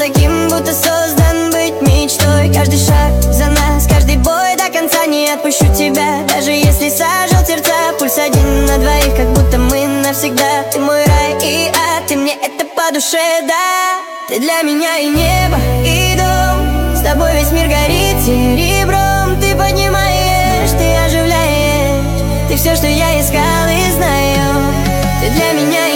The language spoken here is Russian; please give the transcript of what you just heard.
таким, будто создан быть мечтой. Каждый шаг за нас, каждый бой до конца. Не отпущу тебя, даже если сожжет сердца. Пульс один на двоих, как будто мы навсегда. Ты мой рай и ад, ты мне это по душе, да. Ты для меня и небо, и дом. С тобой весь мир горит серебром. Ты поднимаешь, ты оживляешь. Ты все, что я искал и знаю. Ты для меня